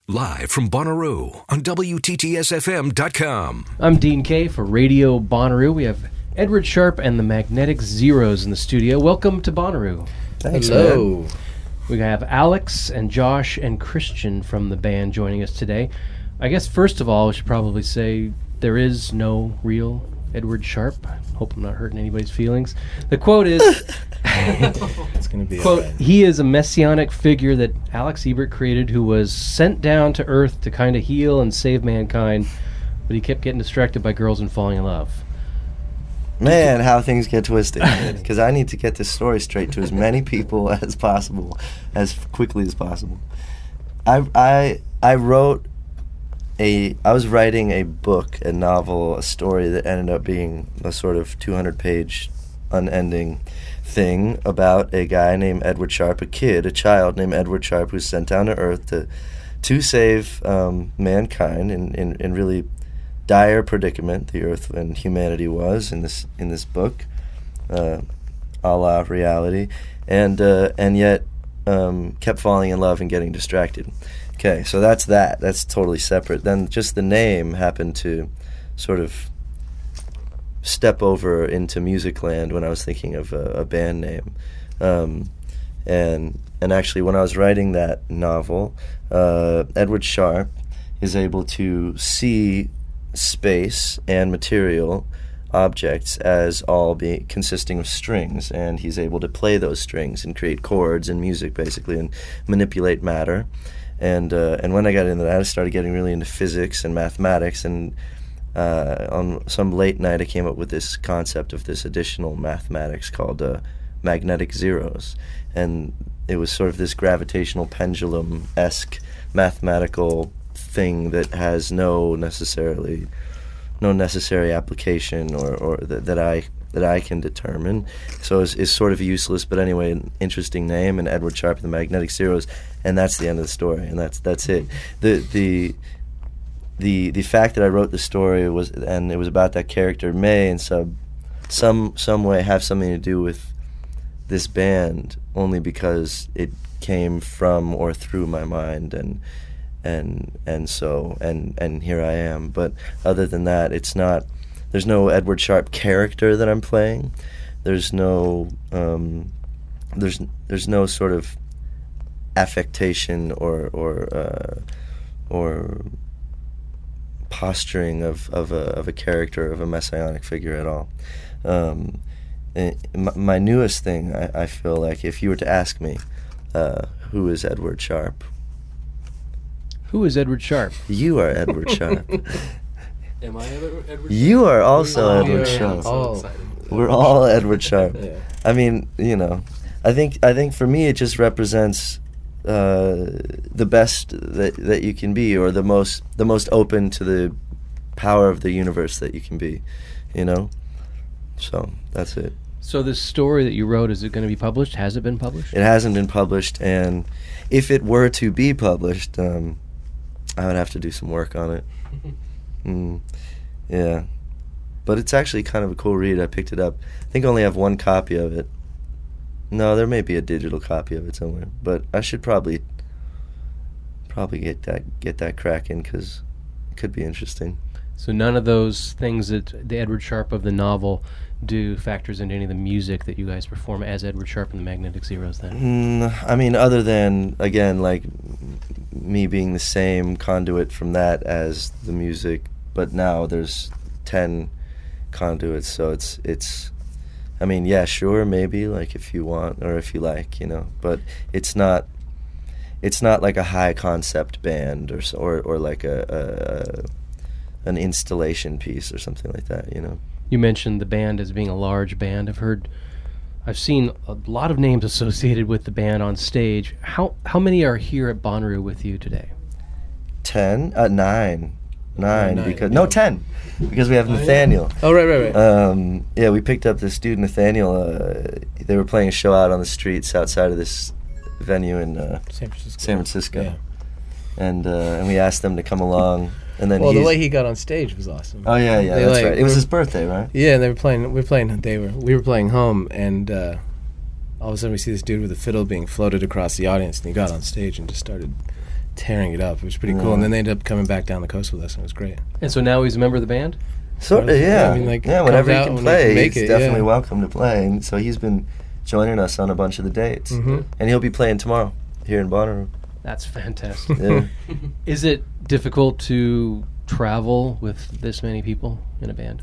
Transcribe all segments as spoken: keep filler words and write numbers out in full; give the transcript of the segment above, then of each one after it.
Live from Bonnaroo on W T T S F M dot com. I'm Dean Kay for Radio Bonnaroo. We have Edward Sharpe and the Magnetic Zeros in the studio. Welcome to Bonnaroo. Thanks, Hello. man. We have Alex and Josh and Christian from the band joining us today. I guess first of all, we should probably say there is no real Edward Sharpe. I hope I'm not hurting anybody's feelings. The quote is, it's going to be quote, right. He is a messianic figure that Alex Ebert created who was sent down to Earth to kind of heal and save mankind, but he kept getting distracted by girls and falling in love. Man, how things get twisted. Because I need to get this story straight to as many people as possible, as quickly as possible. I, I, I wrote a, I was writing a book, a novel, a story that ended up being a sort of two hundred page unending thing about a guy named Edward Sharpe, a kid, a child named Edward Sharpe, who's sent down to Earth to to save um, mankind in, in, in really dire predicament the Earth and humanity was in this in this book, uh, a la reality, and uh, and yet um, kept falling in love and getting distracted. Okay, so that's that. That's totally separate. Then just the name happened to sort of step over into music land when I was thinking of a, a band name. Um, and and actually when I was writing that novel, uh, Edward Sharpe is able to see space and material objects as all be consisting of strings, and he's able to play those strings and create chords and music basically and manipulate matter. And uh, and when I got into that, I started getting really into physics and mathematics, and uh, on some late night I came up with this concept of this additional mathematics called uh, magnetic zeros. And it was sort of this gravitational pendulum-esque mathematical thing that has no necessarily no necessary application or, or th- that I that I can determine. So it's, it's sort of useless, but anyway, an interesting name, and Edward Sharpe and the Magnetic Zeros, and that's the end of the story, and that's that's it. The the the the fact that I wrote the story was, and it was about that character, may in some some some way have something to do with this band, only because it came from or through my mind, and and and so and and here I am. But other than that, it's not. There's no Edward Sharpe character that I'm playing. There's no um, there's there's no sort of affectation or or uh, or posturing of of a of a character, of a messianic figure at all. Um, my, my newest thing, I, I feel like, if you were to ask me, uh, who is Edward Sharpe? Who is Edward Sharpe? You are Edward Sharpe. Am I Edward, Edward You are also oh, Edward yeah, Sharpe. I'm so excited. We're all Edward Sharpe. Yeah. I mean, you know, I think I think for me it just represents uh, the best that that you can be, or the most the most open to the power of the universe that you can be, you know. So that's it. So this story that you wrote, is it going to be published? Has it been published? It hasn't been published, and if it were to be published, um, I would have to do some work on it. Mm, yeah, but it's actually kind of a cool read. I picked it up. I think I only have one copy of it. No, there may be a digital copy of it somewhere, but I should probably probably get that get that cracking, because it could be interesting. So none of those things that the Edward Sharpe of the novel do factors into any of the music that you guys perform as Edward Sharpe and the Magnetic Zeros, then? Mm, I mean, other than, again, like me being the same conduit from that as the music, but now there's ten conduits, so it's it's I mean, yeah, sure, maybe, like, if you want or if you like, you know, but it's not it's not like a high concept band or or, or like a, a an installation piece or something like that, you know. You mentioned the band as being a large band. I've heard, I've seen a lot of names associated with the band on stage. How how many are here at Bonnaroo with you today? Ten? Uh, nine. Nine, nine, because, yeah. no, ten, because we have Nathaniel. Oh, right, right, right. Um, yeah, we picked up this dude, Nathaniel. Uh, they were playing a show out on the streets outside of this venue in uh, San Francisco. San Francisco. Yeah. And uh, and we asked them to come along. And then Well, the he's- way he got on stage was awesome. Oh yeah, yeah, They, that's like, right. It was were- his birthday, right? Yeah, they were playing. We were playing. They were. We were playing home, and uh, all of a sudden we see this dude with a fiddle being floated across the audience, and he got on stage and just started tearing it up. It was pretty Yeah. cool. And then they ended up coming back down the coast with us, and it was great. And so now he's a member of the band? Sort of, Yeah, yeah. I mean, like, yeah, whenever comes he out can when he play, can make he's it, definitely yeah. welcome to play. And so he's been joining us on a bunch of the dates. Mhm. And he'll be playing tomorrow here in Bonnaroo. That's fantastic. Yeah. Is it difficult to travel with this many people in a band?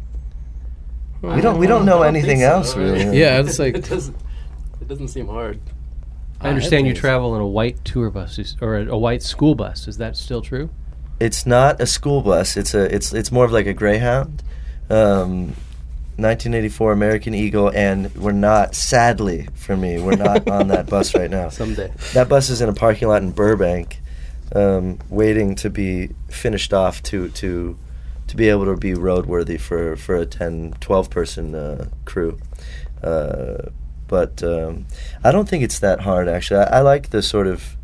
we don't we don't know I don't anything think so, else, right? really. Yeah, it's like it doesn't. It doesn't seem hard. I understand you think travel in a white tour bus is- or a, a white school bus. Is that still true? It's not a school bus. It's a it's it's more of like a Greyhound. Um, nineteen eighty-four American Eagle, and we're not, sadly for me, we're not on that bus right now. Someday. That bus is in a parking lot in Burbank, um, waiting to be finished off to to to be able to be roadworthy for, for a ten, twelve person uh, crew. Uh, but um, I don't think it's that hard, actually. I, I like the sort of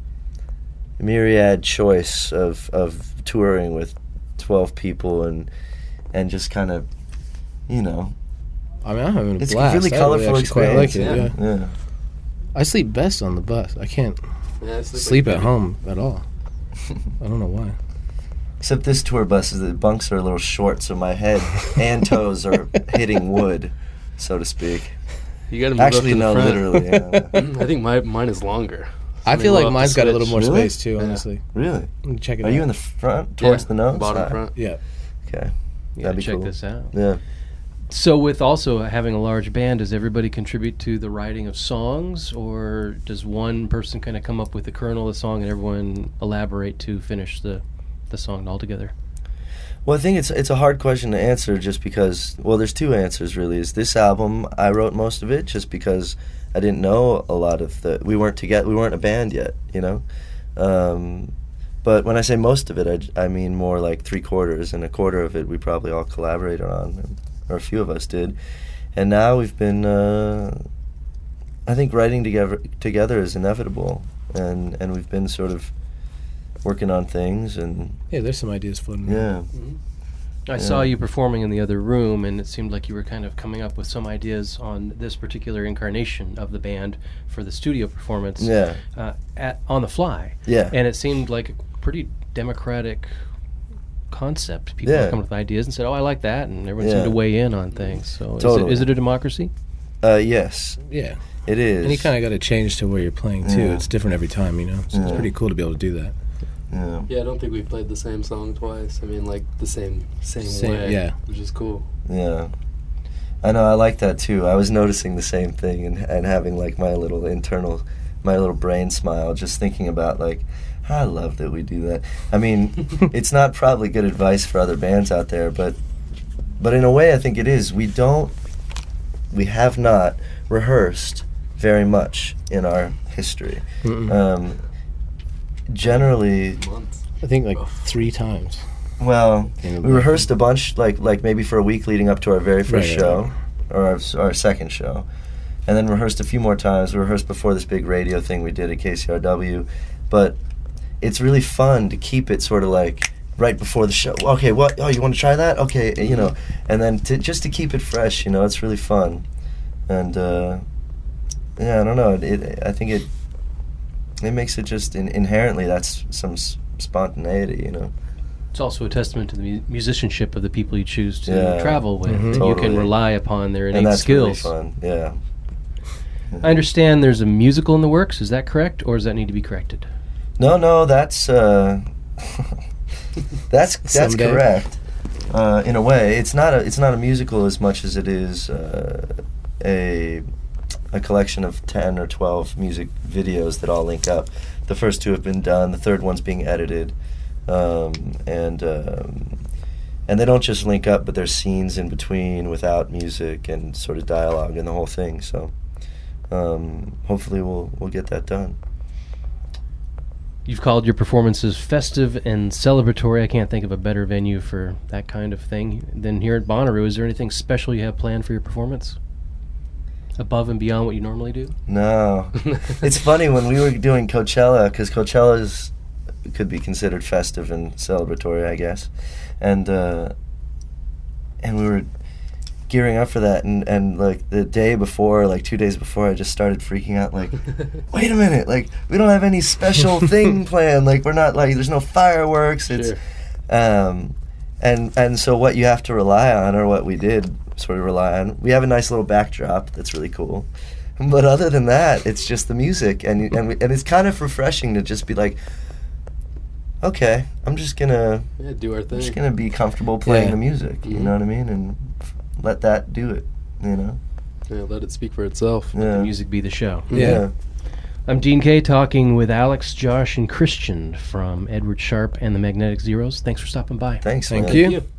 myriad choice of, of touring with twelve people and and just kind of, you know, I mean, I'm having a it's a blast. really I colorful actually quite like experience. it. Yeah. yeah. I sleep best on the bus. I can't Yeah, it's like sleep like- at home at all. I don't know why. Except this tour bus, is the bunks are a little short, so my head and toes are hitting wood, so to speak. You gotta move Actually, up to no, the front. literally. Yeah. I think my mine is longer. I So feel we'll like have to mine's got a little switch. more Really? space too. Yeah. Honestly, Really? check it Are out. you in the front, towards Yeah, the nose? bottom Ah, front. Yeah. Okay. You That'd gotta be check cool. this out. Yeah. So with also having a large band, does everybody contribute to the writing of songs, or does one person kind of come up with the kernel of the song and everyone elaborate to finish the, the song altogether? Well, I think it's it's a hard question to answer just because, well, there's two answers really. Is this album, I wrote most of it just because I didn't know a lot of the, we weren't together, we weren't a band yet, you know? Um, but when I say most of it, I, j- I mean more like three quarters, and a quarter of it we probably all collaborated on, or a few of us did. And now we've been, uh, I think writing together together is inevitable, and, and we've been sort of working on things, and Yeah, there's some ideas floating around. yeah. I saw you performing in the other room, and it seemed like you were kind of coming up with some ideas on this particular incarnation of the band for the studio performance Yeah. uh, at, on the fly. Yeah. And it seemed like a pretty democratic concept. People Yeah. come with ideas and said, "Oh, I like that," and everyone Yeah. seemed to weigh in on things. So, is, it, Totally. is it a democracy? Uh, yes, Yeah. it is. And you kind of got to change to where you're playing too. Yeah. It's different every time, you know. So it's Yeah. pretty cool to be able to do that. Yeah. Yeah, I don't think we played the same song twice. I mean, like the same same, Same- way. yeah. Which is cool. Yeah. I know, I like that too. I was noticing the same thing and, and having like my little internal, my little brain smile, just thinking about like, I love that we do that. I mean, it's not probably good advice for other bands out there, but but in a way I think it is. We don't, we have not rehearsed very much in our history. Mm-mm. Um, generally, Months. I think like three times. well, Yeah, we rehearsed a bunch, like like maybe for a week leading up to our very first Right, right, show, right. or our, s- our second show, and then rehearsed a few more times. We rehearsed before this big radio thing we did at K C R W, but it's really fun to keep it sort of like right before the show. Okay, what? Oh, you want to try that? Okay, you know, and then to, just to keep it fresh, you know, it's really fun, and uh, yeah, I don't know. It, it I think it it makes it just in, inherently that's some s- spontaneity, you know. It's also a testament to the mu- musicianship of the people you choose to Yeah. travel with. Mhm. And you can Totally. rely upon their And innate that's skills. really fun. Yeah. I understand there's a musical in the works. Is that correct, or does that need to be corrected? No, no, that's uh, that's that's Someday. correct. Uh, in a way, it's not a it's not a musical as much as it is uh, a a collection of ten or twelve music videos that all link up. The first two have been done. The third one's being edited, um, and um, and they don't just link up, but there's scenes in between without music and sort of dialogue and the whole thing. So um, hopefully we'll we'll get that done. You've called your performances festive and celebratory. I can't think of a better venue for that kind of thing than here at Bonnaroo. Is there anything special you have planned for your performance? Above and beyond what you normally do? No. It's funny when we were doing Coachella, because Coachella is, could be considered festive and celebratory, I guess. And uh, and we were gearing up for that, and, and like the day before, like two days before, I just started freaking out. Like, wait a minute, like we don't have any special thing planned. Like we're not like there's no fireworks. It's, Sure. um, and and so what you have to rely on, or what we did sort of rely on. We have a nice little backdrop that's really cool, but other than that, it's just the music, and and we, and it's kind of refreshing to just be like, okay, I'm just gonna Yeah, do our I'm thing. just gonna be comfortable playing Yeah. the music. You Mhm. know what I mean, and f- let that do it. You know. Yeah, let it speak for itself. Yeah. The music be the show. Yeah. I'm Dean Kay, talking with Alex, Josh, and Christian from Edward Sharpe and the Magnetic Zeros. Thanks for stopping by. Thanks. Thank man. you. you.